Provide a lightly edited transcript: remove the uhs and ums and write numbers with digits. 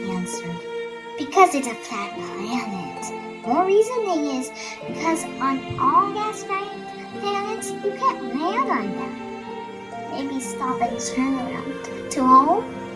answered. Because it's a flat planet. More reasoning is because on all gas planets, you can't land on them. Maybe stop and turn around to home?